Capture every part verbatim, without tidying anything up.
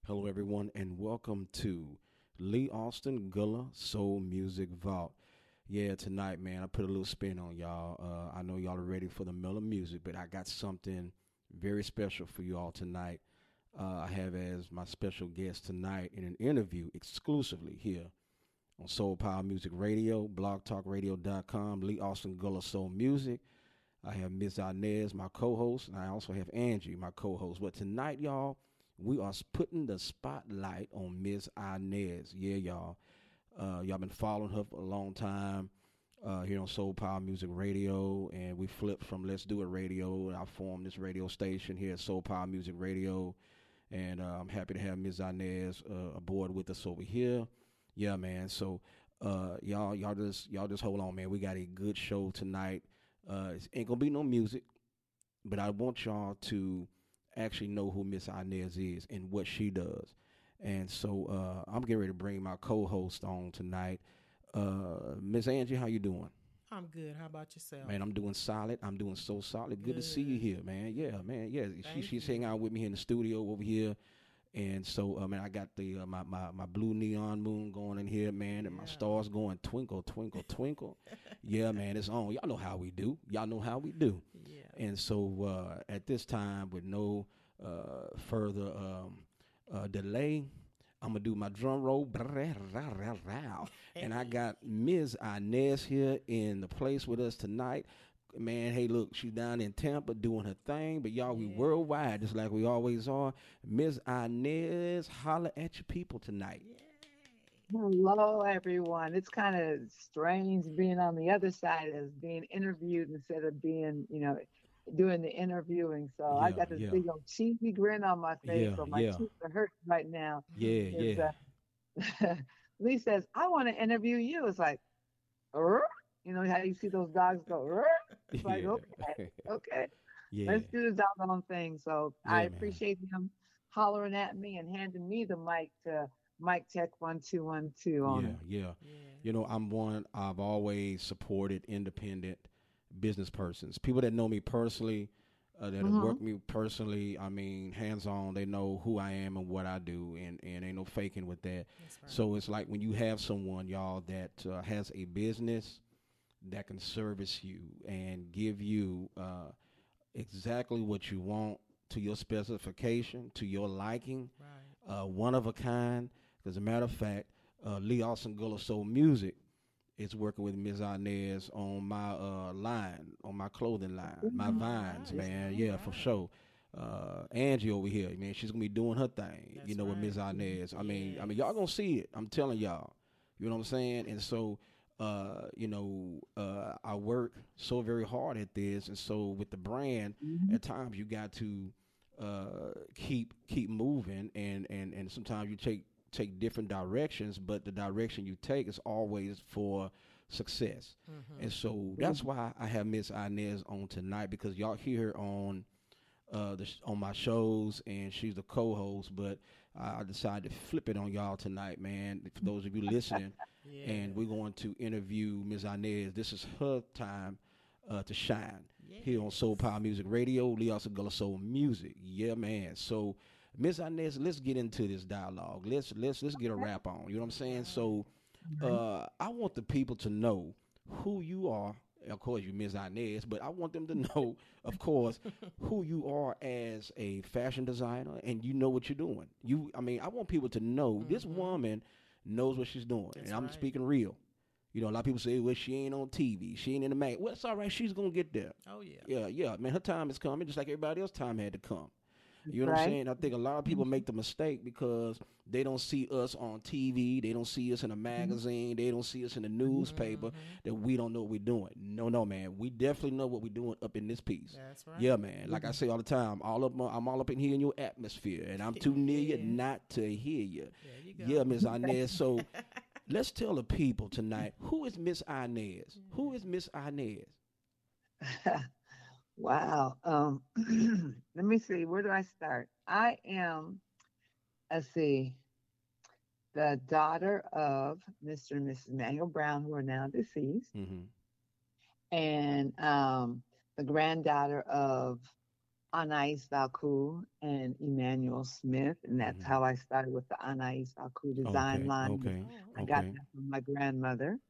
Hello, everyone, and welcome to Lee Austin Gulla Soul Music Vault. Yeah, tonight, man, I put a little spin on y'all. Uh, I know y'all are ready for the mellow music, but I got something very special for you all tonight. Uh, I have as my special guest tonight in an interview exclusively here on Soul Power Music Radio, blog talk radio dot com, Lee Austin Gulla Soul Music. I have Miz Inez, my co-host, and I also have Angie, my co-host. But tonight, y'all, we are putting the spotlight on Miz Inez. Yeah, y'all. Uh, y'all been following her for a long time uh, here on Soul Power Music Radio, and we flipped from Let's Do It Radio, and I formed this radio station here at Soul Power Music Radio, and uh, I'm happy to have Miz Inez uh, aboard with us over here. Yeah, man. So uh, y'all, y'all just y'all just hold on, man. We got a good show tonight. Uh, it ain't gonna be no music, but I want y'all to actually know who Miss Inez is and what she does. And so uh, I'm getting ready to bring my co-host on tonight. Uh, Miss Angie, how you doing? I'm good. How about yourself? Man, I'm doing solid. I'm doing so solid. Good, Good. to see you here, man. Yeah, man. Yeah, she, Thank she's you. hanging out with me here in the studio over here. And so, uh, man, I got the uh, my, my my blue neon moon going in here, man, and my Yeah. stars going twinkle, twinkle, twinkle. Yeah, man, it's on. Y'all know how we do. Y'all know how we do. Yeah. And so, uh, at this time, with no uh, further um, uh, delay, I'm gonna do my drum roll, and I got Miz Inez here in the place with us tonight. Man, hey, look, she's down in Tampa doing her thing, but y'all, we Yeah. worldwide, just like we always are. Miz Inez, holla at your people tonight. Hello, everyone. It's kind of strange being on the other side as being interviewed instead of being, you know, doing the interviewing. So I Yeah, got this yeah, big old cheesy grin on my face, yeah, so my yeah, cheeks are hurting right now. yeah, Is yeah, uh, Lee says, "I want to interview you." It's like, "Er?" You know how you see those dogs go, "Er?" It's like, yeah, okay, okay, yeah, let's do the doggone thing. So I yeah, man. appreciate him hollering at me and handing me the mic to mic check one two one two on Yeah, him. yeah. Yeah. You know, I'm one, I've always supported independent business persons. People that know me personally, uh, that have Hmm. worked me personally, I mean, hands on, they know who I am and what I do, and, and ain't no faking with that. That's right. So it's like when you have someone, y'all, that uh, has a business that can service you and give you uh, exactly what you want to your specification, to your liking, Right. uh, one of a kind. As a matter of fact, uh, Lee Austin Gulla Soul Music is working with Miz Inez on my uh, line, on my clothing line, my Mhm. All vines, right. man. All Yeah, for right. sure. Uh, Angie over here, man, she's gonna be doing her thing, you That's know, with Miz right. Inez. I mean, I mean, y'all Yes. gonna see it. I'm telling y'all. You know what I'm saying? And so, uh, you know, uh, I work so very hard at this, and so with the brand, Mhm. at times you got to uh, keep keep moving, and and and sometimes you take take different directions, but the direction you take is always for success. And Mm-hmm. so that's why I have Miss Inez on tonight, because y'all hear her on uh, the, on my shows, and she's the co-host. But I, I decided to flip it on y'all tonight, man. For those of you listening, and Yeah. we're going to interview Miss Inez. This is her time uh, to shine here on Soul Yes. Power Music Radio, Lee also Gullah Soul Music. Yeah, man. So, Miss Inez, let's get into this dialogue. Let's let's let's get a rap on. You know what I'm All saying? right. So, uh, I want the people to know who you are. Of course, you Miss Inez, but I want them to know, of course, who you are as a fashion designer, and you know what you're doing. You, I mean, I want people to know this Mm-hmm. woman knows what she's doing, and That's I'm right. speaking real. You know, a lot of people say, well, she ain't on T V. She ain't in the mag. Well, it's all right. She's going to get there. Oh yeah. Yeah, yeah. Man, her time is coming just like everybody else's time had to come. You know what I'm Right? saying? I think a lot of people make the mistake because they don't see us on T V. They don't see us in a Mhm. magazine. They don't see us in the newspaper, Mm-hmm. that we don't know what we're doing. No, no, man. We definitely know what we're doing up in this piece. That's Yeah, right. man. Like I say all the time, all up, I'm all up in here in your atmosphere, and I'm too near you Yeah. not to hear you. There you Yeah, go. Miss Inez. So let's tell the people tonight, who is Miss Inez? Who is Miss Inez? Wow. Um, let me see. Where do I start? I am, let's see, the daughter of Mister and Missus Manuel Brown, who are now deceased, Mm-hmm. and um, the granddaughter of Anais Valcourt and Emmanuel Emmanuel Smith, and that's Hmm. how I started with the Anais Aku design Okay. line. Okay. Oh, I got Okay. that from my grandmother.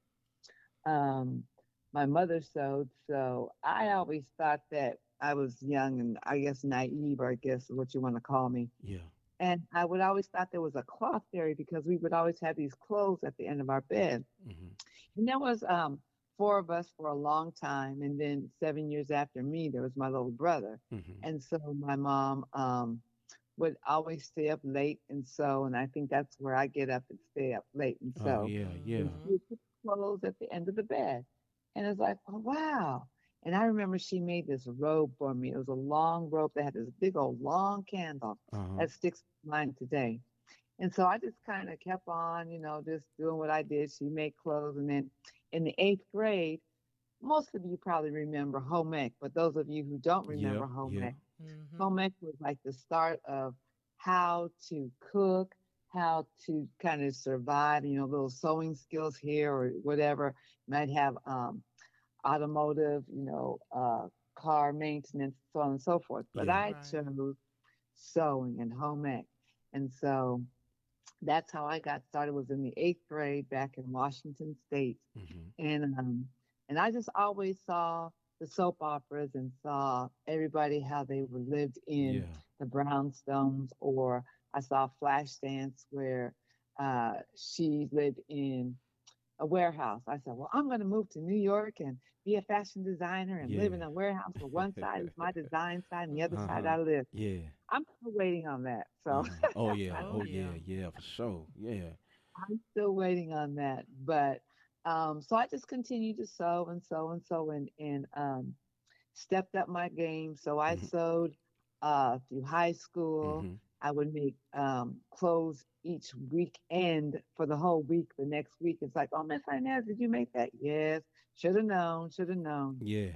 Um, my mother sewed, so I always thought that I was young and I guess naive, or I guess what you want to call me. Yeah. And I would always thought there was a cloth fairy because we would always have these clothes at the end of our bed. Hmm. And there was um four of us for a long time, and then seven years after me, there was my little brother. Hmm. And so my mom um would always stay up late and sew, and I think that's where I get up and stay up late and Oh sew. yeah. Yeah. And she mm-hmm. would put the clothes at the end of the bed. And it's like, oh, wow. And I remember she made this robe for me. It was a long robe that had this big old long candle Uh huh. that sticks to mine today. And so I just kind of kept on, you know, just doing what I did. She made clothes. And then in the eighth grade, most of you probably remember home ec, but those of you who don't Yeah. remember home Yeah. ec, Mm-hmm. home ec was like the start of how to cook, how to kind of survive, you know, little sewing skills here or whatever. You might have um, automotive, you know, uh, car maintenance, so on and so forth. But Yeah. I Right. chose sewing and home ec. And so that's how I got started was in the eighth grade back in Washington State. Hmm. And um and I just always saw the soap operas and saw everybody how they were lived in Yeah. the brownstones, or I saw Flashdance where uh she lived in a warehouse. I said, well, I'm going to move to New York and be a fashion designer and live Yeah. in a warehouse where one side is my design side and the other Uh side huh. Mm-hmm. I live. Yeah. I'm still waiting on that. Uh So huh. Oh yeah. Oh, Oh yeah. yeah. Yeah. For sure. Yeah. I'm still waiting on that. But um, so I just continued to sew and sew and sew and, and um, stepped up my game. So I Hmm. sewed uh, through high school. Hmm. I would make um, clothes each weekend for the whole week. The next week, it's like, oh, Miss Inez, did you make that? Yes. Should have known. Should have known. Yeah.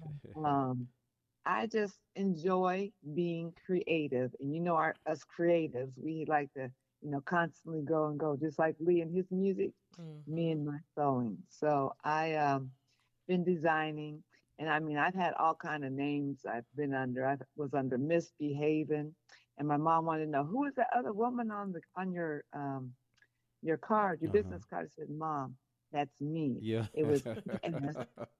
Um, I just enjoy being creative. And you know, our us creatives, we like to, you know, constantly go and go, just like Lee and his music, me Mm-hmm. and my sewing. So I um been designing, and I mean I've had all kind of names I've been under. I was under Misbehaving, and my mom wanted to know who is that other woman on the on your um your card, your Uh huh. business card. I said, Mom, that's me. Yeah. It was P S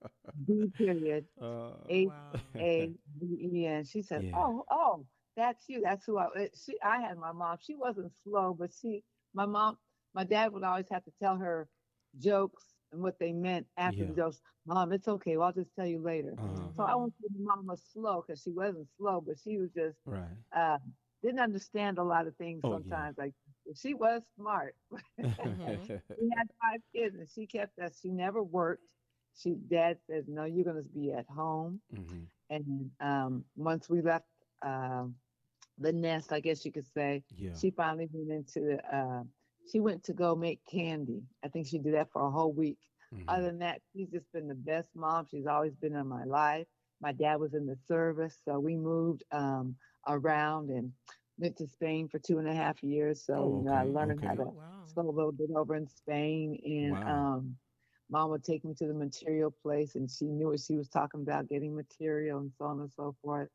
B period uh, H Wow. A V E N. She said, yeah. "Oh, oh, that's you. That's who I." it- She, I had my mom. She wasn't slow, but she, my mom, my dad would always have to tell her jokes and what they meant after the Yeah. jokes. Mom, it's okay. Well, I'll just tell you later. Uh huh. So I Mm-hmm. won't say my mom was slow because she wasn't slow, but she was just Right. uh, didn't understand a lot of things Oh yeah. sometimes. Like she was smart. Mm-hmm. We had five kids, and she kept us. She never worked. She Dad says, "No, you're going to be at home." Hmm. And um, once we left um, the nest, I guess you could say, Yeah. she finally went into. Uh, she went to go make candy. I think she did that for a whole week. Other Hmm. than that, she's just been the best mom. She's always been in my life. My dad was in the service, so we moved um, around and went to Spain for two and a half years. So Oh you know, I okay. learned how Okay. to Oh, wow. sew a little bit over in Spain, and Wow. um, mom would take me to the material place, and she knew what she was talking about, getting material and so on and so forth.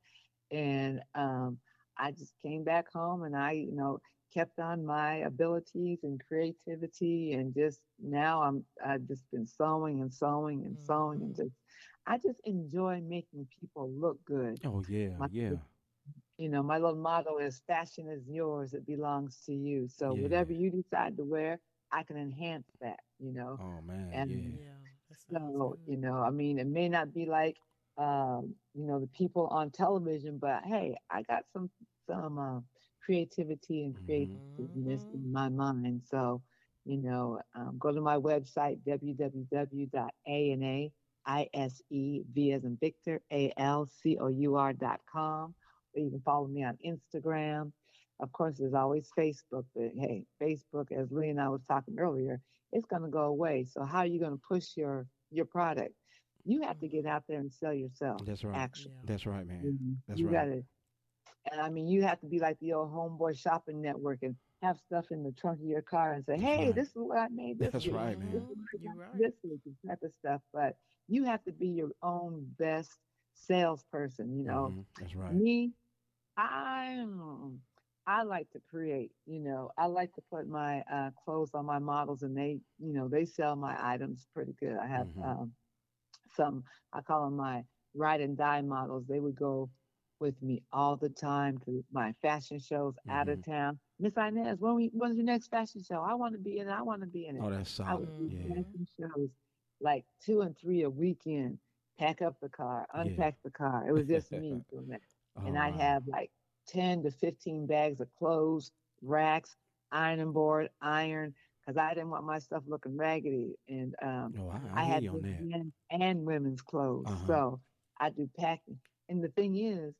And um, I just came back home, and I, you know, kept on my abilities and creativity, and just now I'm I've just been sewing and sewing and sewing, and Mm-hmm. just I just enjoy making people look good. Oh yeah. My, Yeah. you know, my little motto is fashion is yours, it belongs to you. So whatever Yeah. you decide to wear, I can enhance that, you know. Oh man. And Yeah. Yeah, that sounds so, good. you know, I mean, it may not be like, um, you know, the people on television, but hey, I got some some uh, creativity and Hmm. creativeness Mm-hmm. in my mind. So, you know, um, go to my website w w w dot a n a i s e v as in Victor a l c o u r dot com, or you can follow me on Instagram. Of course, there's always Facebook, but hey, Facebook, as Lee and I was talking earlier, it's going to go away. So how are you going to push your your product? You have to get Mm-hmm. out there and sell yourself. That's right. Actually, Yeah. That's right, man. Mhm. That's You right. got to, and I mean, you have to be like the old homeboy shopping network and have stuff in the trunk of your car and say, That's "Hey, right. this is what I made this That's week. right, This man. is Mm-hmm. what I You're got right. this week," and type of stuff. But you have to be your own best salesperson. You know, Hmm. That's right. me, I I like to create, you know, I like to put my uh, clothes on my models and they, you know, they sell my items pretty good. I have Mm-hmm. um, some, I call them my ride and die models. They would go with me all the time to my fashion shows out Mm-hmm. of town. Miss Inez, when we, when's your next fashion show? I want to be in it. I want to be in it. Oh, that's I solid. would do Yeah. Mm-hmm. fashion shows like two and three a weekend, pack up the car, Yeah. unpack the car. It was just me doing that. Oh And I'd wow. have like ten to fifteen bags of clothes, racks, ironing board, iron, because I didn't want my stuff looking raggedy. And um, Oh, I, I I hear had you on both that. men and women's Uh clothes. huh. So I do packing. And the thing is,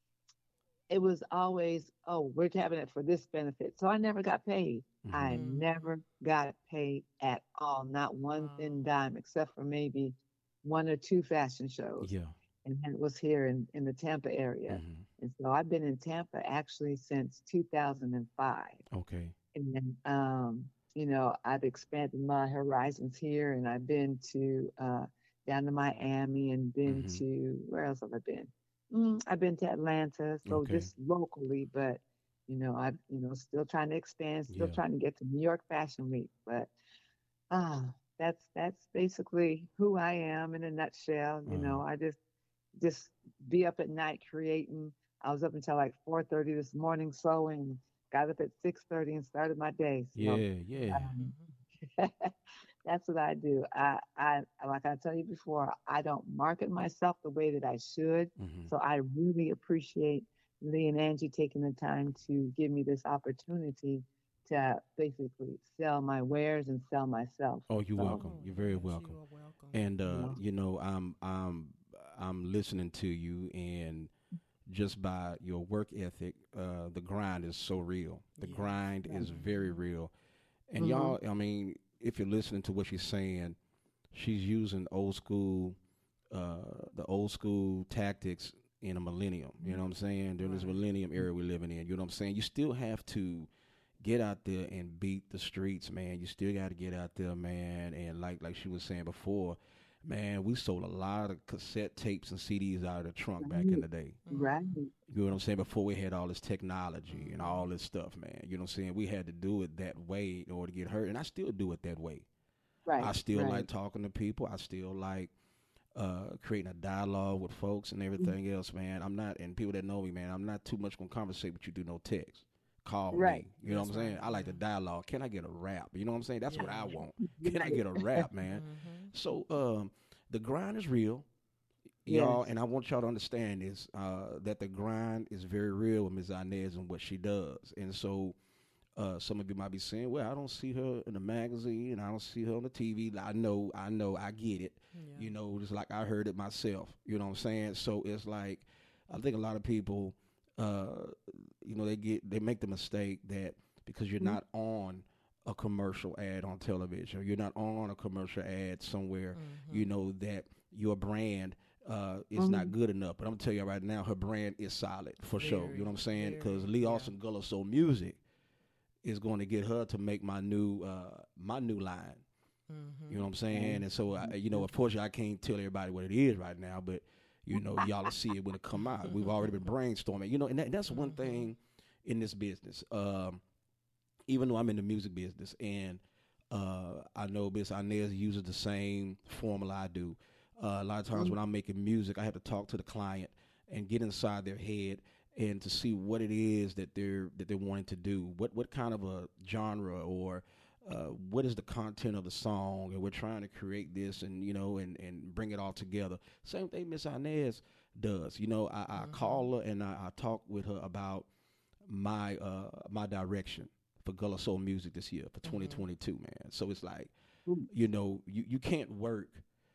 it was always, oh, we're having it for this benefit. So I never got paid. Mm-hmm. I Mm-hmm. never got paid at all, not one Wow. thin dime, except for maybe one or two fashion shows. Yeah. And that was here in, in the Tampa area. Mm-hmm. And so I've been in Tampa actually since two thousand five. Okay. And then, um, you know, I've expanded my horizons here and I've been to uh, down to Miami and been Mm-hmm. to, where else have I been? Mm, I've been to Atlanta, so Okay. just locally, but, you know, I've, you know, still trying to expand, still Yeah. trying to get to New York Fashion Week. But ah, that's that's basically who I am in a nutshell. You Uh-huh. know, I just just be up at night creating. I was up until like four thirty this morning sewing. Got up at six thirty and started my day. So Yeah. Yeah. um, Mm-hmm. that's what I do. I, I like I tell you before, I don't market myself the way that I should. Mm-hmm. So I really appreciate Lee and Angie taking the time to give me this opportunity to basically sell my wares and sell myself. Oh, you're So welcome. Oh, You're very yes, you welcome. are welcome. And you uh, know, you know, I'm I'm I'm listening to you, and just by your work ethic, uh, the grind is so real. The Yes. grind is very Mm-hmm. real. And hmm y'all, I mean, if you're listening to what she's saying, she's using old school, uh, the old school tactics in a millennium. You know what I'm saying? During this Right. millennium era we're living in. You know what I'm saying? You still have to get out there and beat the streets, man. You still got to get out there, man. And like like she was saying before, man, we sold a lot of cassette tapes and C Ds out of the trunk back in right, the day. right, Mm-hmm. You know what I'm saying? Before we had all this technology and Mm-hmm. all this stuff, man. You know what I'm saying? We had to do it that way in order to get hurt, and I still do it that way. right, I still right. like talking to people. I still like uh, creating a dialogue with folks and everything else, man. I'm not, and people that know me, man, I'm not too much gonna conversate with you through no text. Call Right, me. You know what That's I'm saying? right. I like Yeah. the dialogue. Can I get a rap? You know what I'm saying? That's what I Yeah. want. Can I right. get a rap, man? Mm-hmm. So um, the grind is real, y'all, Yes. and I want y'all to understand this: uh, that the grind is very real with Miz Inez and what she does. And so uh, some of you might be saying, "Well, I don't see her in the magazine, and I don't see her on the T V." I know, I know, I get it. Yeah. You know, just like I heard it myself. You know what I'm saying? So it's like I think a lot of people, uh, you know, they get they make the mistake that because you're Mhm. not on a commercial ad on television, you're not on a commercial ad somewhere, you Mm-hmm. know that your brand uh, is not Mhm. good enough. But I'm gonna tell you right now, her brand is solid for sure. You know Very, what I'm saying? Because very. Lee Yeah. Austin Gullah Soul Music is going to get her to make my new uh, my new line. You know Mm-hmm. what I'm saying? Okay. And so, I, you know, Mhm. unfortunately, I can't tell everybody what it is right now, but you know, y'all will see it when it come out. We've already been brainstorming. You know, and that, that's one Mm-hmm. thing in this business. Um, even though I'm in the music business, and uh, I know Miss Inez uses the same formula I do. Uh, a lot of times Mhm. when I'm making music, I have to talk to the client and get inside their head and to see what it is that they're that they're wanting to do. What what kind of a genre or uh, what is the content of the song, and we're trying to create this and you know and, and bring it all together. Same thing Miss Inez does. You know, I, I Mm-hmm. call her and I, I talk with her about my uh my direction for Gullah Soul Music this year for Mm-hmm. twenty twenty-two, man. So it's like, Mhm. you know, you, you can't work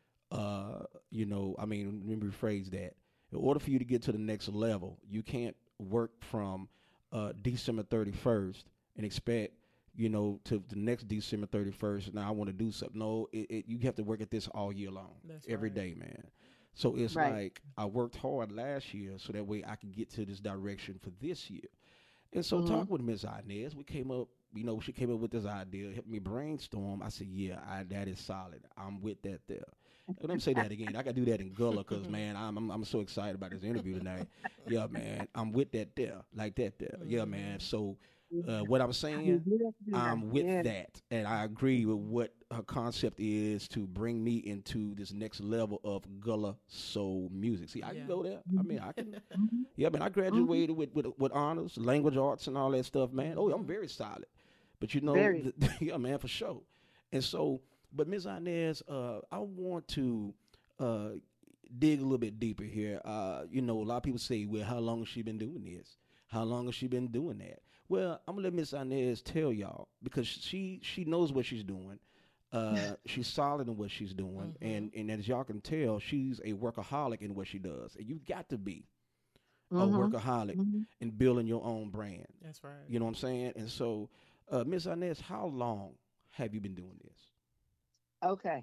uh, you know, I mean, let me rephrase that. In order for you to get to the next level, you can't work from uh, December thirty-first and expect, you know, to the next December thirty-first. Now I want to do something. No, it, it, you have to work at this all year long, That's every right. day, man. So it's Right. like I worked hard last year so that way I can get to this direction for this year. And so Mhm. talking with Miss Inez, we came up, you know, she came up with this idea, helped me brainstorm. I said, yeah, I, that is solid. I'm with that there. Let me say that again. I got to do that in Gullah because, man, I'm, I'm I'm so excited about this interview tonight. Yeah, man, I'm with that there, like that there. Yeah, man. So, uh, what I'm saying, I'm with Yeah. that, and I agree with what her concept is to bring me into this next level of Gullah soul music. See, I Yeah. can go there. I mean, I can. Mhm. Yeah, man, I graduated with, with with honors, language arts, and all that stuff, man. Oh, I'm very solid. But you know, Very. the, yeah, man, for sure. And so, but Miz Inez, uh, I want to uh, dig a little bit deeper here. Uh, you know, a lot of people say, well, how long has she been doing this? How long has she been doing that? Well, I'm gonna let Miss Inez tell y'all because she she knows what she's doing. Uh, she's solid in what she's doing, Mhm. and and as y'all can tell, she's a workaholic in what she does. And you've got to be a Mhm. workaholic Mhm. in building your own brand. That's right. You know what I'm saying? And so, uh, Miss Inez, how long have you been doing this? Okay.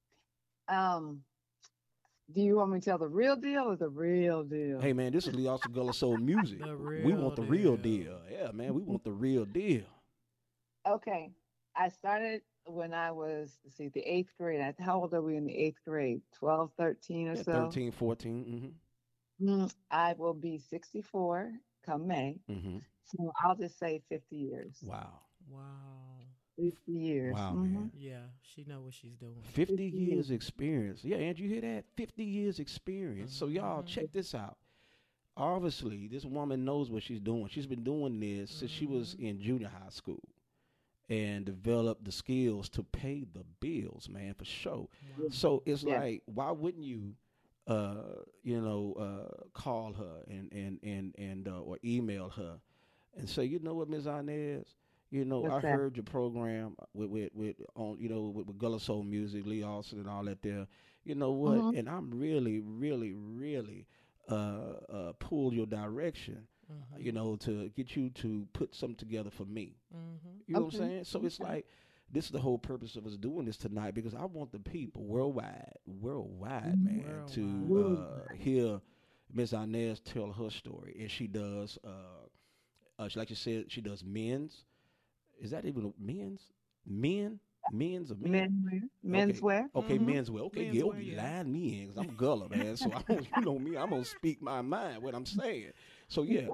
Um, do you want me to tell the real deal or the real deal? Hey, man, this is Lee Austin Gullah Soul Music. The We real want the real deal. deal. Yeah, man, we want the real deal. Okay. I started when I was, let's see, the eighth grade. I- How old are we in the eighth grade? twelve, thirteen or Yeah, so? thirteen, fourteen. Mm, I will be sixty-four come May. Mm-hmm. Mm-hmm. So I'll just say fifty years. Wow. Wow. fifty years. Wow, Mhm. man. Yeah, she know what she's doing. fifty fifty years years. experience. Yeah, and you hear that? fifty years experience. So, y'all, Mhm. check this out. Obviously, this woman knows what she's doing. She's been doing this since she was Mhm. in junior high school and developed the skills to pay the bills, man, for sure. Wow. So it's Yeah. like, why wouldn't you, uh, you know, uh, call her and and and and uh, or email her and say, you know what, Miz Inez, you know, I What's that? heard your program with with with on, you know, with, with Gullah Soul Music, Lee Austin, and all that there. You know what? Mhm. And I'm really, really, really uh, uh, pull your direction. Mhm. You know, to get you to put something together for me. Mhm. You know what I'm Okay. saying? So it's Okay. like this is the whole purpose of us doing this tonight because I want the people worldwide, worldwide, Mhm. man, to Worldwide. uh, hear Miss Inez tell her story, and she does. Uh, uh, she, like you said, she does men's. Is that even a- men's? Men, men's or men? Menswear. Okay, Menswear. okay, Mhm. men's well. Okay, Men's yeah, wear, okay, yeah. line me in because I'm Gullah, man. So I don't, you know me, I'm gonna speak my mind, what I'm saying. So yeah,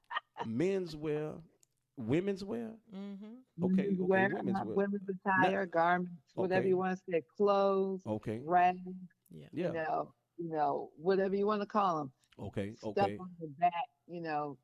men's wear, women's wear. Mhm. Okay, Women's okay, wear, women's uh, wear. women's Not attire, garments, whatever okay, you want to say, clothes, okay, rags, Yeah. you yeah, know, you know, whatever you want to call them. okay, Stuff okay. on the back, you know,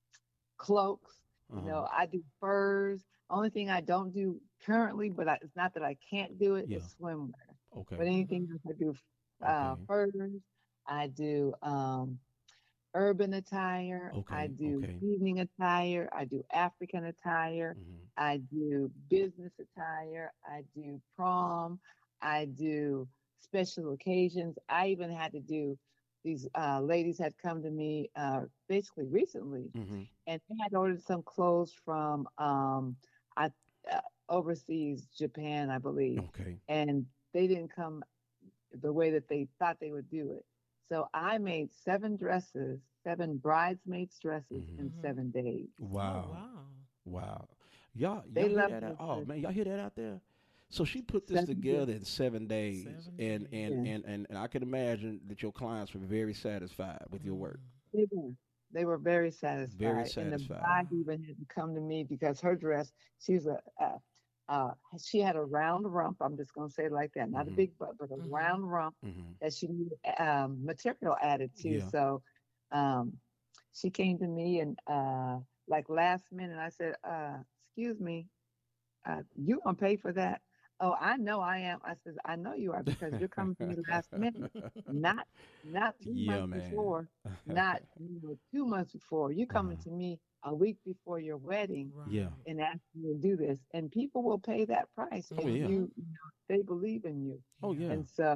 cloaks. Uh You huh. know, I do furs. Only thing I don't do currently, but I, it's not that I can't do it, Yeah. is swimwear. But Okay. anything Mhm. else, I do uh, Okay. furs. I do um, urban attire. I Okay. do Okay. evening attire. I do African attire. Mhm. I do business attire. I do prom. I do special occasions. I even had to do these uh, ladies had come to me uh, basically recently, Mhm. and they had ordered some clothes from um, I, uh, overseas, Japan, I believe, Okay. and they didn't come the way that they thought they would do it. So I made seven dresses, seven bridesmaids dresses Mhm. in Mhm. seven days. Oh Wow. wow. Wow. Y'all, They y'all hear loved that? Out? those Oh man, y'all dresses. hear that out there? So she put this Seven days. together in seven days, Seven and days. and Yeah, and and, and I can imagine that your clients were very satisfied with your work. Mm. they were. They were very Very satisfied, and the satisfied. bride Wow. even had to come to me because her dress. She was a. Uh, uh, she had a round rump. I'm just gonna say it like that, not a Mhm. big butt, but a Mhm. round rump Mhm. that she needed um, material added to. Yeah. So um, she came to me and uh, like last minute, I said, uh, "Excuse me, uh, you gonna pay for that?" Oh, I know I am. I says, I know you are because you're coming to me last minute, not not two Yeah, months man. before, not you know two months before. You coming Uh-huh. to me a week before your wedding Yeah. Right. and asking me to do this, and people will pay that price Oh if yeah. Mhm. you, you know, they believe in you. Oh Yeah. yeah. And so,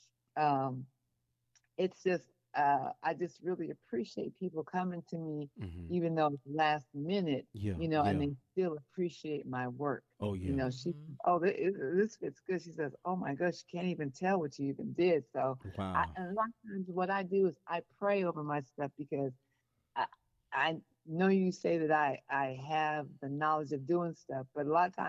um, it's just uh, I just really appreciate people coming to me, Mhm. even though it's last minute, Yeah. you know, and Yeah. they still appreciate my work. Oh You yeah. know, she, Mhm. oh, this, this fits good. She says, oh my gosh, she can't even tell what you even did. So, I, Wow. and a lot of times what I do is I pray over my stuff because I, I know you say that I, I have the knowledge of doing stuff, but a lot of times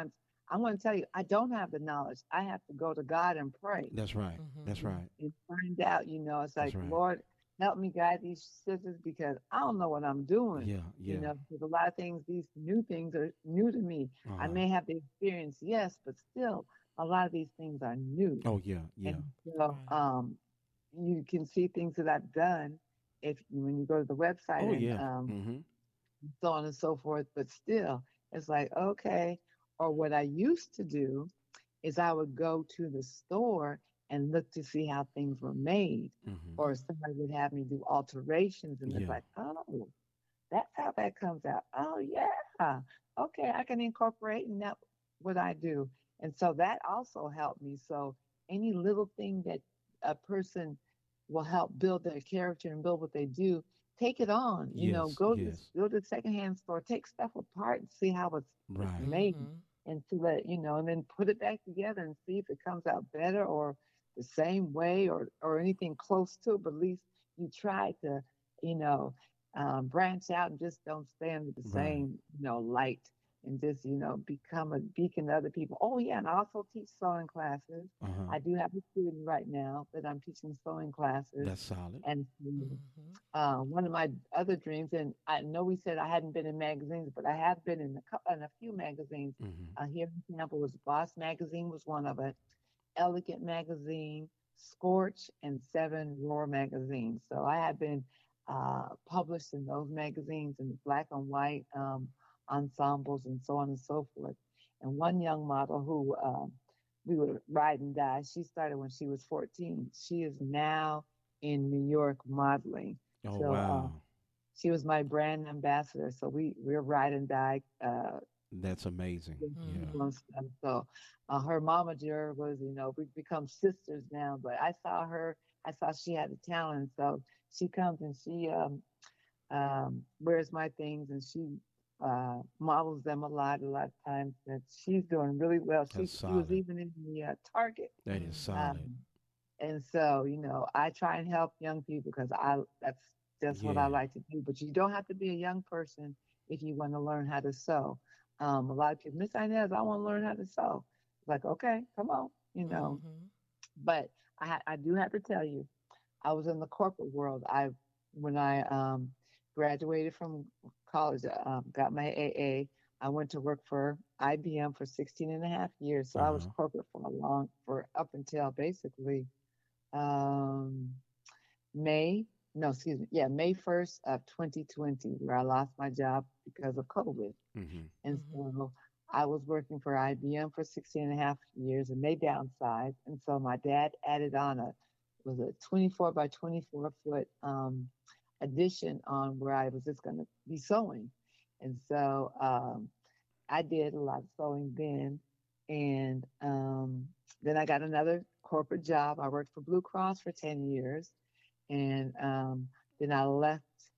I'm going to tell you, I don't have the knowledge. I have to go to God and pray That's right. Mhm. That's right. and find out. You know, it's That's like, right. Lord, help me guide these sisters because I don't know what I'm doing. Yeah. You Yeah. know, because a lot of things, these new things are new to me. Uh I huh. may have the experience, yes, but still, a lot of these things are new. Oh yeah. Yeah. And so, Right. um, you can see things that I've done if when you go to the website Oh and yeah. um, Mm-hmm. so on and so forth. But still, it's like, okay. Or what I used to do is I would go to the store and look to see how things were made. Mm-hmm. Or somebody would have me do alterations, and it's Yeah. like, oh, that's how that comes out. Oh, yeah. Okay, I can incorporate in that what I do. And so that also helped me. So any little thing that a person will help build their character and build what they do, take it on. You know, Yes. go to this, Yes. go to the secondhand store, take stuff apart and see how it's it's Right. made, Mhm. and to let you know, and then put it back together and see if it comes out better or the same way or or anything close to it. But at least you try to, you know, um, branch out and just don't stay under the Right. same, you know, light and just, you know, become a beacon to other people. Oh, yeah. And I also teach sewing classes. Uh huh. I do have a student right now that I'm teaching sewing classes. That's solid. And Mhm. uh, one of my other dreams, and I know we said I hadn't been in magazines, but I have been in a, cou- in a few magazines. Mm-hmm. Uh, here in Tampa was Boss Magazine was one of it, Elegant Magazine, Scorch, and Seven Roar Magazine. So I have been uh, published in those magazines in black and white um, ensembles and so on and so forth. And one young model who um, we would ride and die, she started when she was fourteen. She is now in New York modeling. Oh So uh, wow. she was my brand ambassador. So we we're ride and die uh, That's amazing. Yeah. Mhm. stuff. So uh, her momager was, you know, we become sisters now. But I saw her, I saw she had a talent. So she comes and she um, um, wears my things and she uh, models them a lot, a lot of times. That she's doing really well. She That's she was solid. even in the uh, Target. That is Mhm. Um, solid. and so, you know, I try and help young people because I that's just what I Yeah. like to do. But you don't have to be a young person if you want to learn how to sew. Um, a lot of people, Miss Inez, I want to learn how to sew. It's like, okay, come on, you know. Mhm. But I ha- I do have to tell you, I was in the corporate world. I when I um, graduated from college, um, got my A A. I went to work for I B M for sixteen and a half years. So Uh I was huh. corporate for a long, for up until basically um, May, no, excuse me, yeah, May first of twenty twenty, where I lost my job because of COVID. Mm-hmm. And Mhm. so I was working for I B M for sixteen and a half years and they downsized. And so my dad added on a, was a twenty-four by twenty-four foot um, addition on where I was just going to be sewing. And so um, I did a lot of sewing then. And um, then I got another corporate job. I worked for Blue Cross for ten years. And um, then I left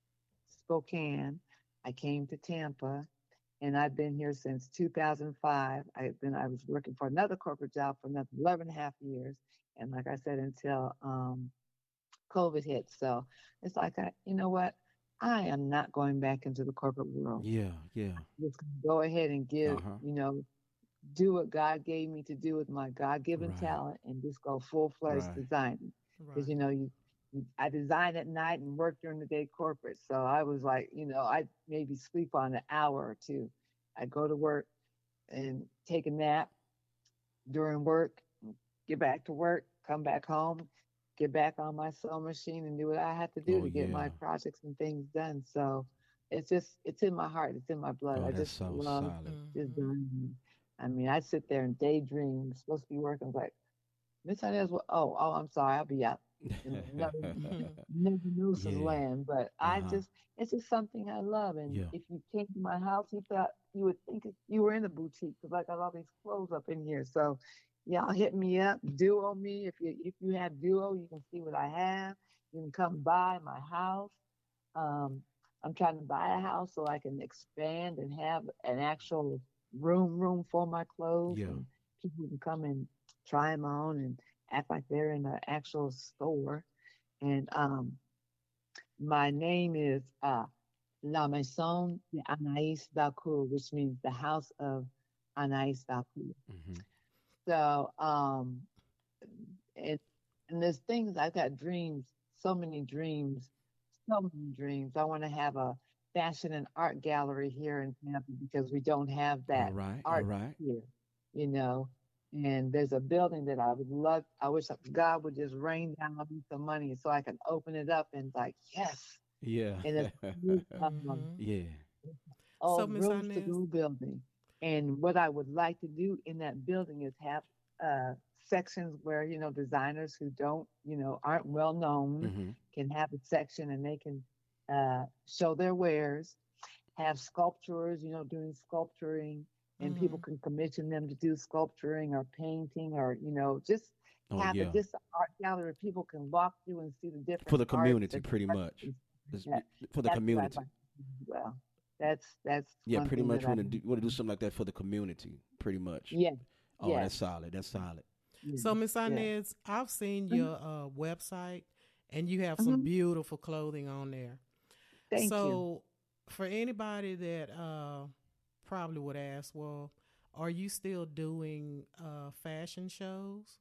Spokane. I came to Tampa, and I've been here since two thousand five. I then I was working for another corporate job for another eleven and a half years, and like I said, until um, COVID hit. So it's like, I, you know what? I am not going back into the corporate world. Yeah. Yeah. I'm just gonna go ahead and Uh give, huh. you know, do what God gave me to do with my God given Right. talent and just go full fledged Right. designing. Because, Right. you know, you, you, I design at night and work during the day corporate. So I was like, you know, I maybe sleep on an hour or two. I go to work and take a nap during work, get back to work, come back home, get back on my sewing machine and do what I had to do Oh to get yeah. my projects and things done. So it's just, it's in my heart, it's in my blood. Oh, I that's just so love solid. Mhm. designing. I mean, I sit there and daydream, supposed to be working, like, Miss Inez, well, oh, oh, I'm sorry, I'll be out in another Mhm. Nebuchadnezzar's Yeah. land. But Uh I huh. just, it's just something I love. And Yeah. if you came to my house, you thought you would think it- you were in a boutique because I got all these clothes up in here. So y'all hit me up, duo me. If you if you have duo, you can see what I have. You can come by my house. Um, I'm trying to buy a house so I can expand and have an actual room room for my clothes, Yeah. and people can come and try them on and act like they're in an actual store. And um, my name is uh, La Maison de Anaïs Valcourt, which means the house of on Ice Valkyrie. Mm-hmm. So, um, it, and there's things I've got dreams, so many dreams, so many dreams. I want to have a fashion and art gallery here in Tampa because we don't have All that right. All art right. here, you know. And there's a building that I would love. I wish God would just rain down on me some money so I can open it up and like, yes. Yeah. And it's um, Mm-hmm. Yeah. So, old Miss rooms to Inez. go building. And what I would like to do in that building is have uh, sections where, you know, designers who don't, you know, aren't well known Mm-hmm. can have a section and they can uh, show their wares, have sculptures, you know, doing sculpturing, and people Mm-hmm. can commission them to do sculpturing or painting or, you know, just Oh have it yeah. just an art gallery people can walk through and see the For different the arts community, and pretty much. and It's- that. for the That's what I'd community. like to do as well. That's that's Yeah, one pretty thing that much I want to do want to do something like that for the community, pretty much. yes, Oh, yes, that's solid. That's solid. yes, So, Miss yes. Inez, I've seen Mhm, your uh, website, and you have some mhm. beautiful clothing on there. Thank you. So, for anybody that uh, probably would ask, well, are you still doing uh, fashion shows?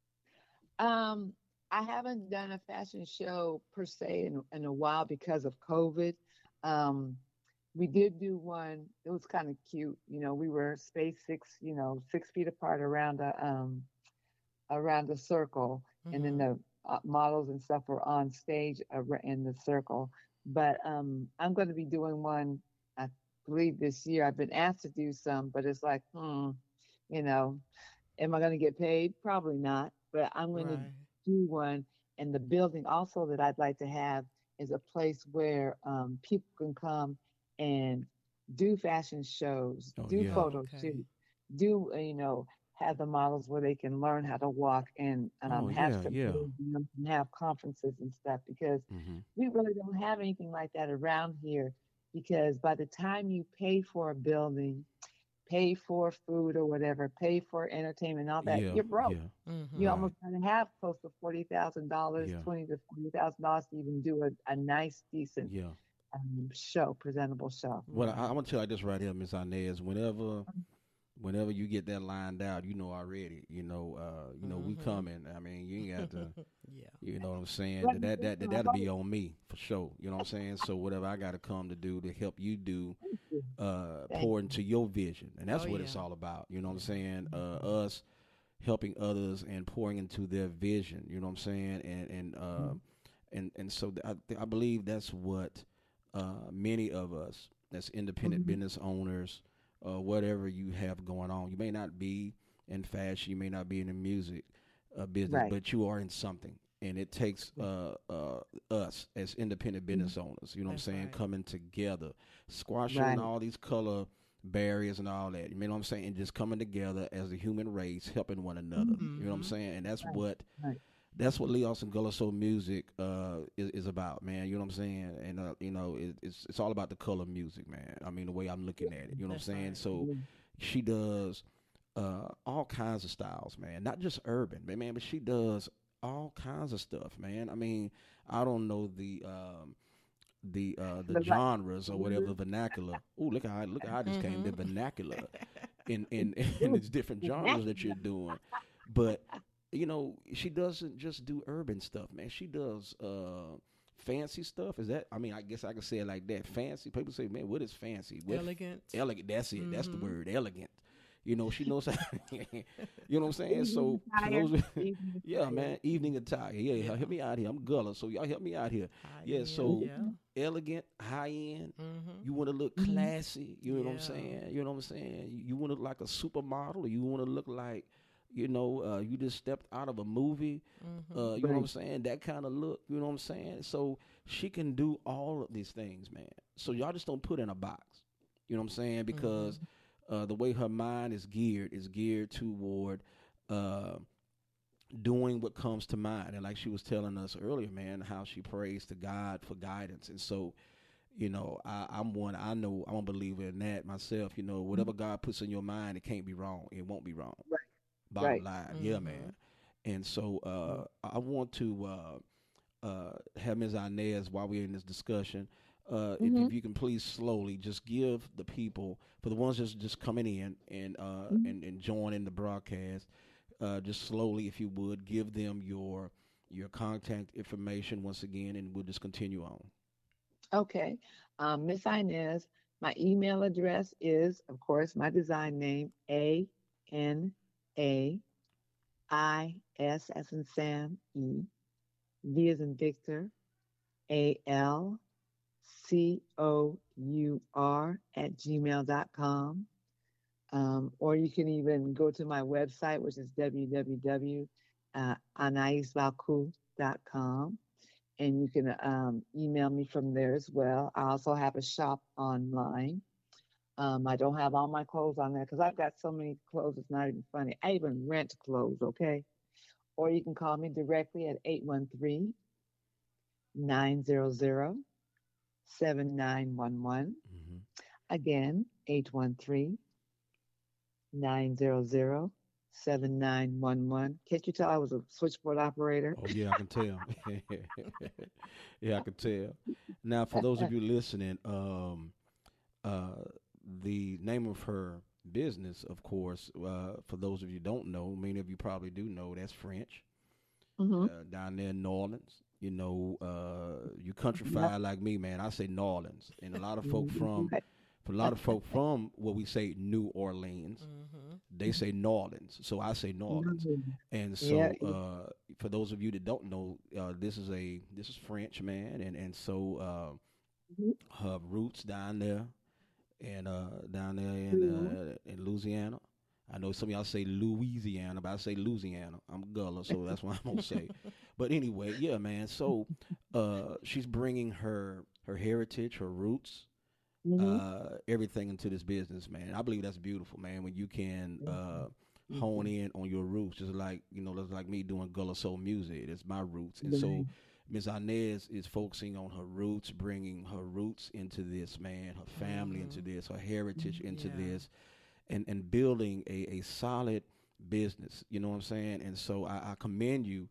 Um, I haven't done a fashion show per se in, in a while because of COVID. Um, we did do one. It was kind of cute. You know, we were spaced six, you know, six feet apart around a um around a circle, and then Mm-hmm. the uh, models and stuff were on stage ar- in the circle. But um, I'm going to be doing one. I believe this year. I've been asked to do some, but it's like, hmm, you know, am I going to get paid? Probably not. But I'm going to Right. do one. And the building also that I'd like to have is a place where um, people can come and do fashion shows, Oh do yeah. Oh, photo okay. shoots, do, uh, you know, have the models where they can learn how to walk and um, Oh have yeah. Yeah. symposiums and have conferences and stuff because Mm-hmm. we really don't have anything like that around here. Because by the time you pay for a building, pay for food or whatever, pay for entertainment, and all that, Yeah. you're broke. Yeah. You Mm-hmm. Right. almost gotta have close to forty thousand dollars, Yeah. twenty to forty thousand dollars to even do a, a nice, decent Yeah. um, show, presentable show. Well, I, I'm Right. gonna tell you like this right here, Miss Inez. Whenever whenever you get that lined out, you know already. You know, uh, you know we Mm-hmm. coming. I mean, you ain't got to. Yeah. You know what I'm saying? Let That me that finish that, that my that'll vote. be on me for sure. You know what I'm saying? So whatever I got to come to do to help you do, Thank you. uh, Thank pour you. into your vision, and Oh that's what it's yeah. all about. You know what I'm Yeah. saying? Uh, us helping others and pouring into their vision. You know what I'm saying? And and uh, Mhm. and and so th- I th- I believe that's what uh, many of us, as independent Mhm. business owners, uh, whatever you have going on, you may not be in fashion, you may not be in the music uh, business, Right. but you are in something. And it takes Yeah. uh, uh, us as independent Mhm. business owners, you know what I'm That's saying, right. coming together, squashing Right. all these color barriers and all that. You know what I'm saying? And just coming together as a human race, helping one another. Mhm. You know what I'm Mm-hmm. saying? And that's Right. what Right. that's what Lee Austin Gullah Soul Music uh, is, is about, man. You know what I'm saying? And uh, you know, it, it's it's all about the color music, man. I mean, the way I'm looking at it. You know what I'm That's saying? right. So Yeah. she does uh, all kinds of styles, man. Not just urban, man, man, but she does all kinds of stuff, man. I mean, I don't know the um, the uh, the But like, genres or whatever the vernacular. Oh, look how I, look how I just came the Mm-hmm. vernacular in in in ooh, its different genres that you're vernacular. doing, but you know she doesn't just do urban stuff, man. She does uh, fancy stuff. Is that? I mean, I guess I could say it like that. Fancy. People say, man, what is fancy? What Elegant. elegant? That's it. That's the Mm-hmm. word. Elegant. You know, she knows how. You know what I'm saying? Evening So for attire. those, Evening yeah, attire. man, evening attire. Yeah, Yeah. help me out here. I'm Gullah, so y'all help me out here. High Yeah, end. so Yeah. Mhm. elegant, high end. Mm-hmm. You want to look Mhm. classy. You know what I'm Yeah. saying? You know what I'm saying? You, you want to look like a supermodel, or you want to look like, you know, uh, you just stepped out of a movie. Mm-hmm. Uh, you know what I'm Right. saying? That kind of look. You know what I'm saying? So she can do all of these things, man. So y'all just don't put in a box. You know what I'm saying? Because Mm-hmm. uh, the way her mind is geared is geared toward uh, doing what comes to mind. And like she was telling us earlier, man, how she prays to God for guidance. And so, you know, I, I'm one, I know, I'm a believer in that myself. You know, whatever Mhm. God puts in your mind, it can't be wrong. It won't be wrong. Right. Bottom Right. line. Yeah, Mm-hmm. man. And so Right. uh, I want to uh, uh, have Miz Inez, while we're in this discussion, Uh, if, Mm-hmm. if you can please slowly just give the people, for the ones that's just coming in and uh, Mm-hmm. and, and joining the broadcast, uh, just slowly, if you would, give them your your contact information once again, and we'll just continue on. Okay. Um, Miss Inez, my email address is, of course, my design name, A N A I S as in Sam, E, V as in Victor, A L C O U R at gmail dot com. Um, or you can even go to my website, which is w w w dot anais valcoux dot com. And you can um, email me from there as well. I also have a shop online. Um, I don't have all my clothes on there because I've got so many clothes, it's not even funny. I even rent clothes, okay? Or you can call me directly at eight one three, nine zero zero, seven nine one one. Hmm. Again, eight one three, nine zero zero, seven nine one one. Can't you tell I was a switchboard operator? Oh yeah, I can tell. Yeah, I can tell. Now, for those of you listening, um, uh, the name of her business, of course, uh, for those of you who don't know, many of you probably do know, that's French. Mm-hmm. Uh, down there in New Orleans. You know, uh, you Yep. countrified like me, man. I say New Orleans, and a lot of folk Mhm. from, for a lot of folk from what we say New Orleans, Mm-hmm. they say New Orleans. So I say New Orleans, Mhm. and Yeah. so uh, for those of you that don't know, uh, this is a this is French, man, and and so Mhm. uh, her roots down there, and uh, down there in Mhm. uh, in Louisiana. I know some of y'all say Louisiana, but I say Louisiana. I'm Gullah, so that's what I'm gonna say. But anyway, yeah, man. So uh, she's bringing her her heritage, her roots, Mhm. uh, everything into this business, man. I believe that's beautiful, man. When you can uh, hone Mhm. in on your roots, just like you know, that's like me doing Gullah soul music. It's my roots, and Right. so Miss Inez is focusing on her roots, bringing her roots into this, man, her family into Mm-hmm. this, her heritage into Yeah. this, and and building a, a solid business. You know what I'm saying? And so I, I commend you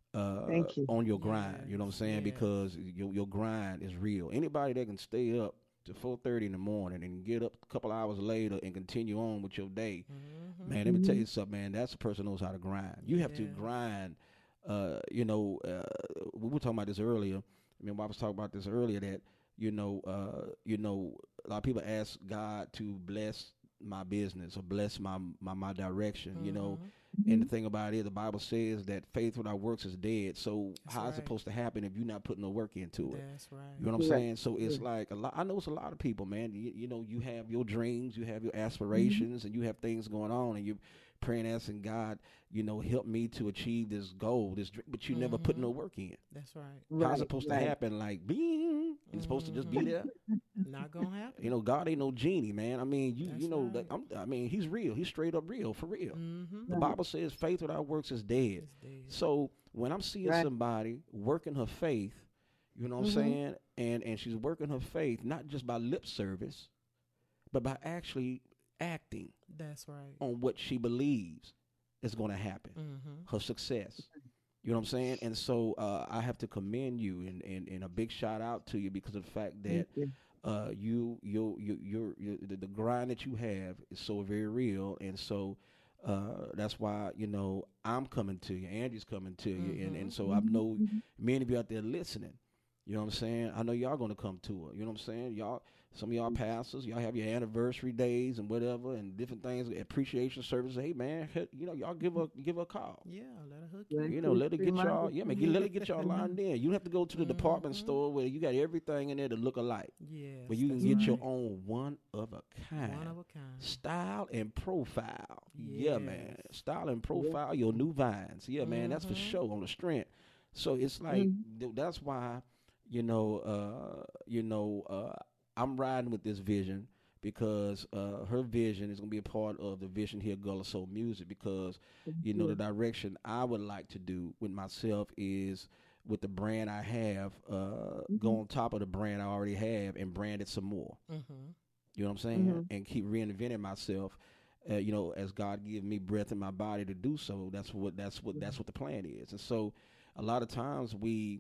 uh, Thank you. on your grind. You know what I'm Yes. saying? Yes. Because your your grind is real. Anybody that can stay up to four thirty in the morning and get up a couple hours later and continue on with your day, Mm-hmm. man, let me tell Mhm. you something, man. That's a person who knows how to grind. You have to Yes. grind. Uh, you know, uh, we were talking about this earlier. I mean, I was talking about this earlier that you know, uh, you know, a lot of people ask God to bless my business or bless my my, my direction. You know, Mm-hmm. and the Mhm. thing about it, the Bible says that faith without works is dead. So That's how is it right. supposed to happen if you're not putting no work into it? That's You know right. what I'm Correct. saying? So it's Correct. like a lot. I know it's a lot of people, man. You, you know, you have your dreams, you have your Mhm. aspirations, and you have things going on, and you're praying, asking God, you know, help me to achieve this goal, this, dr- but you never put Mm-hmm. no work in. That's right. How's it Right. supposed to Right. happen? Like, bing, it's supposed to just be Mm-hmm. there. Not gonna You happen. know, God ain't no genie, man. I mean, you you That's know that right. I'm, I mean, He's real. He's straight up real, for real. Mm-hmm. The Right. Bible says faith without works is dead. It's dead. So when I'm seeing Right. somebody working her faith, you know what I'm Mhm. saying, and and she's working her faith not just by lip service, but by actually acting That's right. on what she believes is going to happen, Mm-hmm. her success. You know what I'm saying? And so uh, I have to commend you and, and, and a big shout out to you because of the fact that Thank you. uh, you you you you you the, the grind that you have is so very real, and so uh, that's why you know I'm coming to you, Andy's coming to you, and Mm-hmm. and so I Mhm. know Mhm. many of you out there listening. You know what I'm saying? I know y'all gonna come to her. You know what I'm saying? Y'all, some of y'all pastors, y'all have your anniversary days and whatever, and different things, appreciation services. Hey man, hit- you know y'all give her give her a call. Yeah, let her hook you Thank You know, up. you. let her Free get y'all. minded. Yeah, man, get, let Yeah. her get y'all lined in. You don't have to go to the department Mm-hmm. store where you got everything in there to look alike, but Yes, you can that's get your Mhm. right. own one of a One kind of a kind. style and profile. Yeah, man, Yes. style and Yeah. profile your new vines. Yeah, man, that's for Mm-hmm. sure on the strength. So it's like Mhm. th- that's why you know, uh, you know, uh, I'm riding with this vision because uh, her vision is gonna be a part of the vision here, at Gullah Soul Music. Because Thank you know the you. direction I would like to do with myself is with the brand I have, uh, go Mhm. on top of the brand I already have and brand it some more. Mm-hmm. You know what I'm saying? Mhm. And keep reinventing myself. Uh, you know, as God give me breath in my body to do so, that's what that's what that's what the plan is. And so, a lot of times we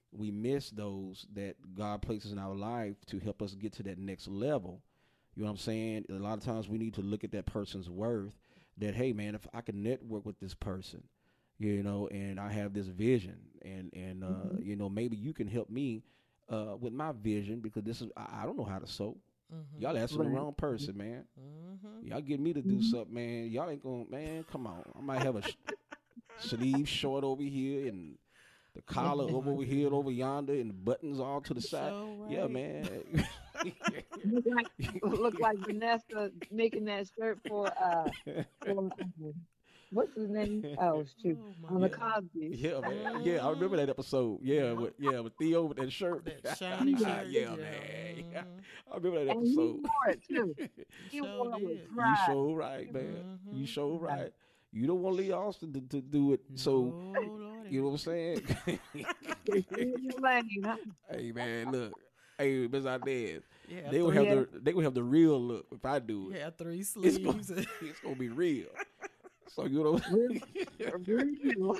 we miss those that God places in our life to help us get to that next level. You know what I'm saying? A lot of times we need to look at that person's worth, that, hey, man, if I can network with this person, you know, and I have this vision, and, and uh, Mhm. you know, maybe you can help me uh, with my vision, because this is, I, I don't know how to sew. Mm-hmm. Y'all asking the Right. wrong person, man. Mm-hmm. Y'all get me to do Mhm. something, man. Y'all ain't gonna, man, come on. I might have a sh- sleeve short over here and the collar Oh, over my over here and goodness. over yonder and the buttons all to the side. So right. Yeah, man. Look like look like Vanessa making that shirt for uh for um, what's his name? Oh shoot, Oh my on the Yeah. Cosby's. Yeah, man. Yeah, I remember that episode. Yeah, Yeah. with yeah, with Theo with that shirt. That shiny shirt. yeah, man. Yeah, Mhm. I remember that And he episode. wore it too. He Sure wore it with did. You pride. show right, man. You Mhm. show Right. right. You don't want Lee Austin to, to do it. So No, Lordy. you know what I'm saying? They see in your lane, huh? Hey man, look. Hey, Miss Inez. Yeah, They will three, have the they will have the real look if I do it. yeah, three It's sleeves. gonna, it's gonna be real. So you know, Real, real.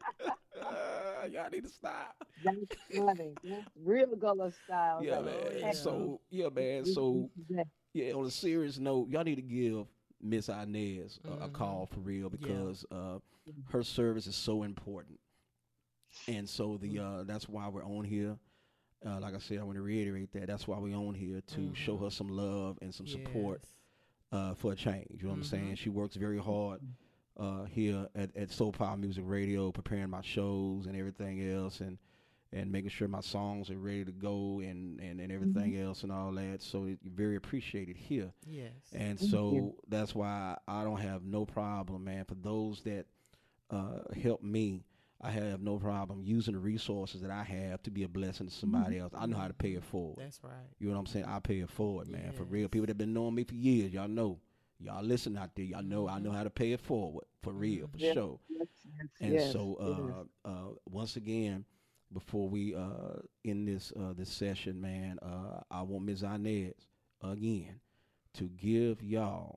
uh, y'all need to stop. That's funny. That's real Gullah style. Yeah, Like, man. yeah. So yeah, man. So yeah, on a serious note, y'all need to give Miss Inez a, a Mhm. call for real, because uh, her service is so important, and so the uh, that's why we're on here. Uh, like I said, I want to reiterate that. That's why we're on here, to show Mhm. her some love and some support Yes. uh, for a change. You know what I'm saying? Mhm. She works very hard uh, here at, at Soul Power Music Radio, preparing my shows and everything else, and and making sure my songs are ready to go, and, and, and everything else and all that. So it's very appreciated here. Yes. And Thank so you. that's why I don't have no problem, man. For those that uh, help me, I have no problem using the resources that I have to be a blessing to somebody else. I know how to pay it forward. That's right. You know what I'm saying? I pay it forward, man. For real. Yes. People that been knowing me for years, y'all know. Y'all listen out there. Y'all know I know how to pay it forward. For real, for Yes, sure. yes, yes, And yes, so yes. uh uh once again, before we uh end this uh this session, man, uh I want Miz Inez again to give y'all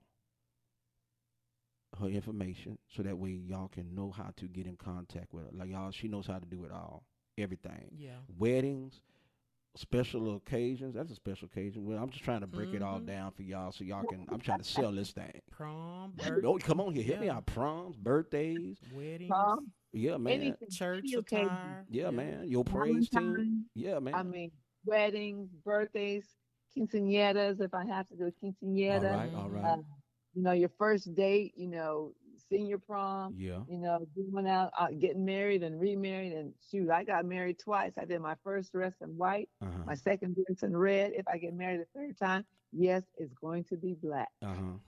her information, so that way y'all can know how to get in contact with her. Like, y'all, she knows how to do it all. Everything. Yeah. Weddings, special occasions. That's a special occasion. Well, I'm just trying to break it all Mhm. down for y'all, so y'all can. I'm trying to sell this thing. Prom, Oh, come on here, hit me yeah. out. Proms, birthdays. weddings, Prom, Yeah, man. anything, church any occasion. attire. Yeah, man. Your praise team. Valentine's, Yeah, man. I mean, weddings, birthdays, quinceañeras, if I have to do a all quinceañera. right, all Mhm. right. Uh, you know, your first date, you know, senior prom, Yeah. you know, going out, uh, getting married and remarried. And shoot, I got married twice. I did my first dress in white, Uh my huh. second dress in red. If I get married a third time, yes, it's going to be black. Uh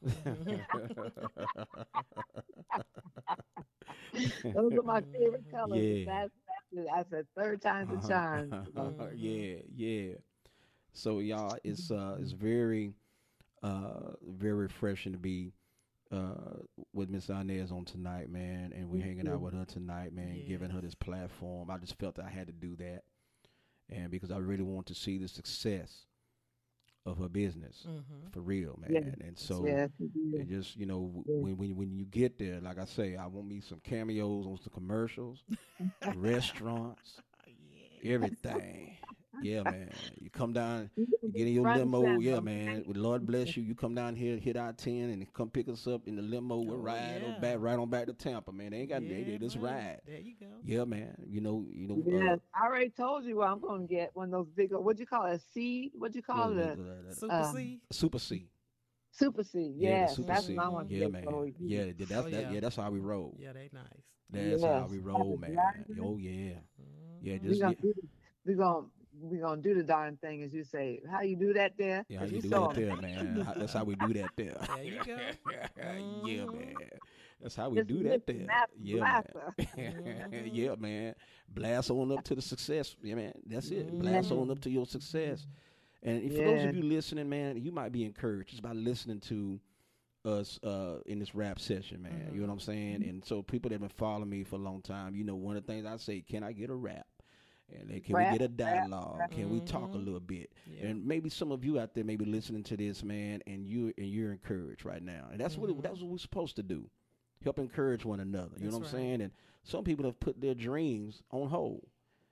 Those are my favorite Mhm. colors. Yeah. That's, that's, that's a third time's a huh. charm. So, Mhm. Yeah, yeah. So y'all, it's uh, it's very, uh, very refreshing to be uh with Miss Inez on tonight, man, and we're Thank hanging out you. with her tonight, man, giving her Yes. this platform. I just felt that I had to do that, and because I really want to see the success of her business Mhm. for real, man. Yes, And so yes, it is. it just, you know, w- Yes. when when when you get there, like I say, I want me some cameos on some commercials, restaurants, Yeah. everything. Yeah, man. You come down, You you can get be in your front and limo. center, Yeah, okay? man. With Lord bless you, you come down here, hit I ten, and come pick us up in the limo. We'll Oh, ride on yeah. back, right on back to Tampa, man. They ain't got they, Yeah, they just man. ride. There you go. Yeah, man. You know, you know. Yes, I already told you what I'm going to get. One of those big, what you call it, a seed? What you Uh, call what, it? what, uh, Super Um, C. Super C. Super seed. Yeah, the Yes, Super that's C. what I want to Yeah, get man. for you. Yeah, th- that's Oh, that. yeah. Yeah, that's how we roll. Yeah, they nice. That's how Yes, we that roll, is man. right. Oh yeah, yeah. Mhm. We're Just gonna yeah, do the- we're gonna we're gonna do the darn thing, as you say. How you do that there? yeah. How 'Cause you you do saw that 'em. there, man? How- That's how we do that there. There you go. Yeah, Mhm. man. That's how we Just do that lift there. that Yeah, man. blaster. Mhm. Yeah, man. Blast on up to the success. Yeah, man. That's it. Blast Mhm. on up to your success. And if- for those Yeah. of you listening, man, you might be encouraged just by listening to us uh, in this rap session, man. You know what I'm saying? And so people that have been following me for a long time, you know, one of the things I say, can I get a rap? And then, can Rap, we get a rap, dialogue? rap. Can we talk a Mhm. little bit? Yeah. And maybe some of you out there may be listening to this, man, and you and you're encouraged right now. And that's what it, Mhm. that's what we're supposed to do. Help encourage one another. You know That's what I'm right. saying? And some people have put their dreams on hold.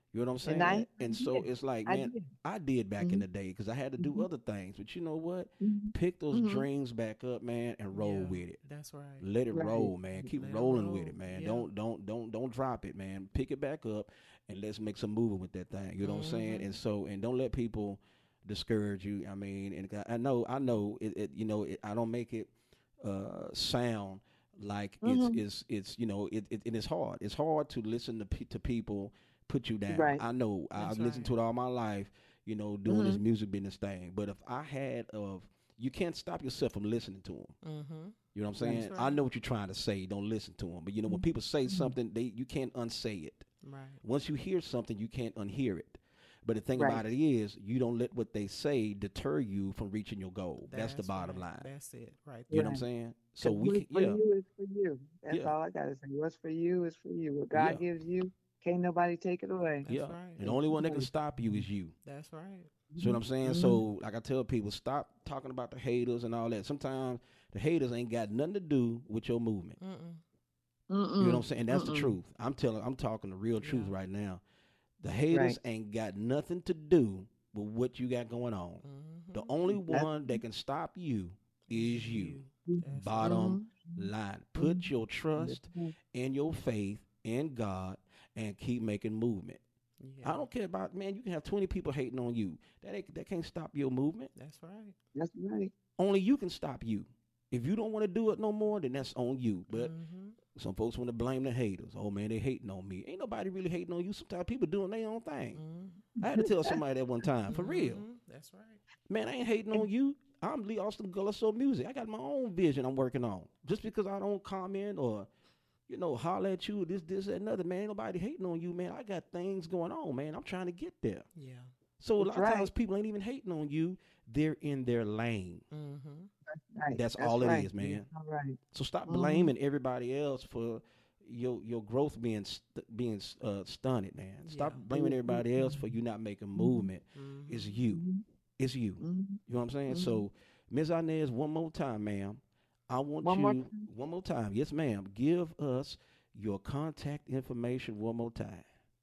You know what I'm And I, saying? I And so did. it's like, I man, did. I did back in Mm-hmm. the day because I had to do Mm-hmm. other things. But you know what? Mm-hmm. Pick those Mm-hmm. dreams back up, man, and roll Yeah, with it. that's right. Let it Right. roll, man. Keep Let it rolling with roll. it, man. Yeah. Don't don't don't don't drop it, man. Pick it back up and let's make some movement with that thing. You know what I'm saying? Mm-hmm. And so and don't let people discourage you. I mean, and I I know I know it. it you know, it, I don't make it uh, sound like it's Mm-hmm. it's it's you know it, it it is hard. It's hard to listen to pe- to people put you down. Right. I know I've That's listened right. to it all my life. You know, doing this Mm-hmm. music business thing. But if I had of you can't stop yourself from listening to them. Mm-hmm. You know what I'm Right. saying? That's I right. know what you're trying to say. Don't listen to them. But you know when people say Mm-hmm. something, they you can't unsay it. Right. Once you hear something, you can't unhear it. But the thing Right. about it is, you don't let what they say deter you from reaching your goal. That's, the That's bottom right. line. That's it right You know what I'm there. Right. saying? So Because we what's can, for yeah, you is for you. That's yeah, all I gotta say. What's for you is for you. What yeah, God gives you, can't nobody take it away. That's yeah. right. And the Can't only one that can nobody. stop you is you. That's right. See what I'm saying? Mm-hmm. So, like I tell people, stop talking about the haters and all that. Sometimes the haters ain't got nothing to do with your movement. Mm-mm. You know what I'm Mm-mm. saying? That's the Mm-mm. truth. I'm telling, I'm talking the real truth Yeah. right now. The haters Right. ain't got nothing to do with what you got going on. The Mm-hmm. only That's one that can stop you is you. That's right. Bottom mm-hmm. line. Mm-hmm. Put your trust and your faith in God and keep making movement. Yeah. I don't care about, man, you can have twenty people hating on you. That ain't, that can't stop your movement. That's right. That's right. Only you can stop you. If you don't want to do it no more, then that's on you. But Mm-hmm. some folks want to blame the haters. Oh man, they hating on me. Ain't nobody really hating on you. Sometimes people doing their own thing. Mm-hmm. I had to tell somebody that one time, for real. Mm-hmm. That's right. Man, I ain't hating on you. I'm Lee Austin Gullah Soul Music. I got my own vision I'm working on. Just because I don't comment or, you know, holler at you, this, this, that, another, man, ain't nobody hating on you, man. I got things going on, man. I'm trying to get there. Yeah. So a That's lot of times right. people ain't even hating on you. They're in their lane. Mm-hmm. Right. That's That's all it right. is, man. All right. So stop Mhm. blaming everybody else for your your growth being st- being uh, stunted, man. Stop Yeah. blaming everybody else for you not making movement. Mm-hmm. It's you. Mhm. It's you. Mhm. You know what I'm saying? Mhm. So, Miz Inez, one more time, ma'am. I want One you more time. one more time. Yes, ma'am. Give us your contact information one more time.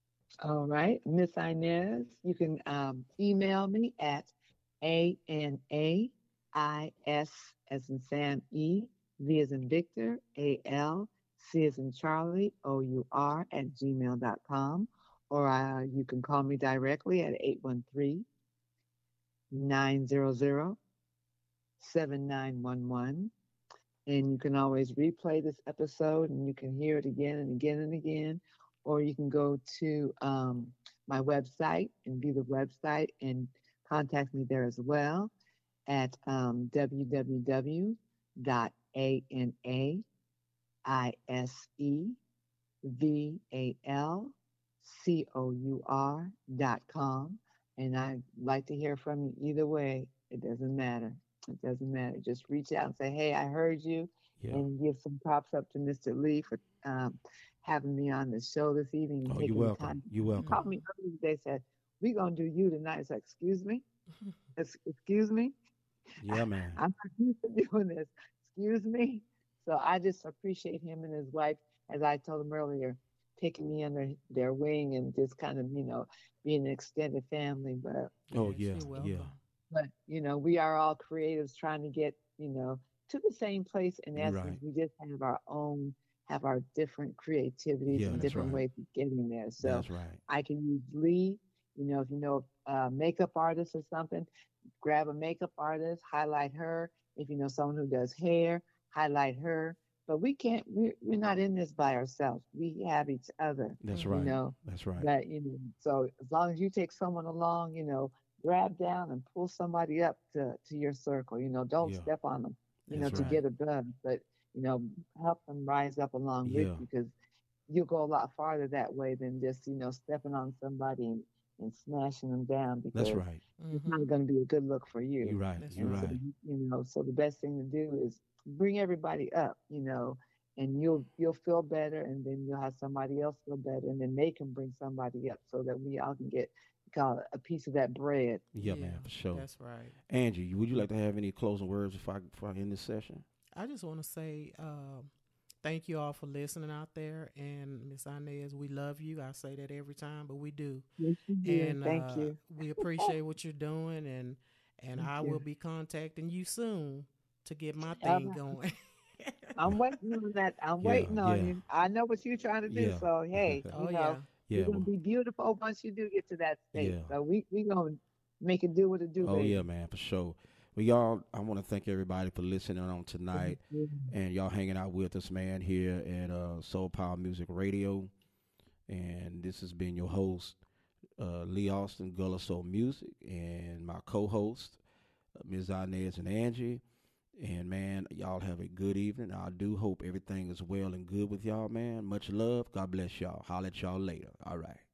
All right, Miss Inez, you can um, email me at A N A I S as in Sam E, V as in Victor, A L, C as in Charlie, O U R at gmail dot com. Or uh, you can call me directly at eight one three, nine zero zero, seven nine one one. And you can always replay this episode and you can hear it again and again and again. Or you can go to um, my website and view the website and contact me there as well at um, w w w dot a n a i s e v a l c o u r dot com. And I'd like to hear from you either way. It doesn't matter. It doesn't matter. Just reach out and say, hey, I heard you. Yeah. And give some props up to Mister Lee for um, having me on the show this evening and Oh, you're taking the welcome. time. You're He welcome. called me earlier today, said, we're going to do you tonight. It's like, excuse me? Ex- Excuse me? Yeah, man. I'm not used to doing this. Excuse me? So I just appreciate him and his wife, as I told him earlier, taking me under their wing and just kind of, you know, being an extended family. But, Oh, Yes, yeah, you're welcome. yeah. but you know, we are all creatives trying to get, you know, to the same place in You're essence. right. We just have our own, have our different creativities Yeah, and that's different right. ways of getting there. So That's right. I can use Lee, you know, if you know a makeup artist or something, grab a makeup artist, highlight her. If you know someone who does hair, highlight her. But we can't, we're, we're not in this by ourselves. We have each other, That's Mhm. you right. know, That's right. that, you know, so as long as you take someone along, you know, grab down and pull somebody up to, to your circle, you know, don't Yeah. step on them, you know, That's to right. get above, but, you know, help them rise up along with Yeah. you because you'll go a lot farther that way than just, you know, stepping on somebody and, and smashing them down That's because right. it's Mm-hmm. not going to be a good look for you. You're right. That's You're right. So, right. you know, so the best thing to do is bring everybody up, you know, and you'll you'll feel better, and then you'll have somebody else feel better, and then they can bring somebody up, so that we all can get call it a piece of that bread. Yeah, man, for sure. That's right. Angie, would you like to have any closing words before I, before I end this session? I just want to say, um, thank you all for listening out there. And Miss Inez, we love you. I say that every time, but we do. Yes, you do. And Thank uh, you. we appreciate what you're doing. And and Thank I you. will be contacting you soon to get my All thing right. going. I'm waiting on that. I'm Yeah, waiting on yeah, you. I know what you're trying to do. yeah, So hey, Oh you yeah. know, yeah. you're gonna Well, be beautiful once you do get to that state. yeah. So we we gonna make it do what it do, Oh yeah, baby. man, for sure. Well, y'all, I want to thank everybody for listening on tonight Yeah. and y'all hanging out with us, man, here at uh, Soul Power Music Radio. And this has been your host, uh, Lee Austin, Gullah Soul Music, and my co-host, uh, Miz Inez and Angie. And man, y'all have a good evening. I do hope everything is well and good with y'all, man. Much love. God bless y'all. Holler at y'all later. All right.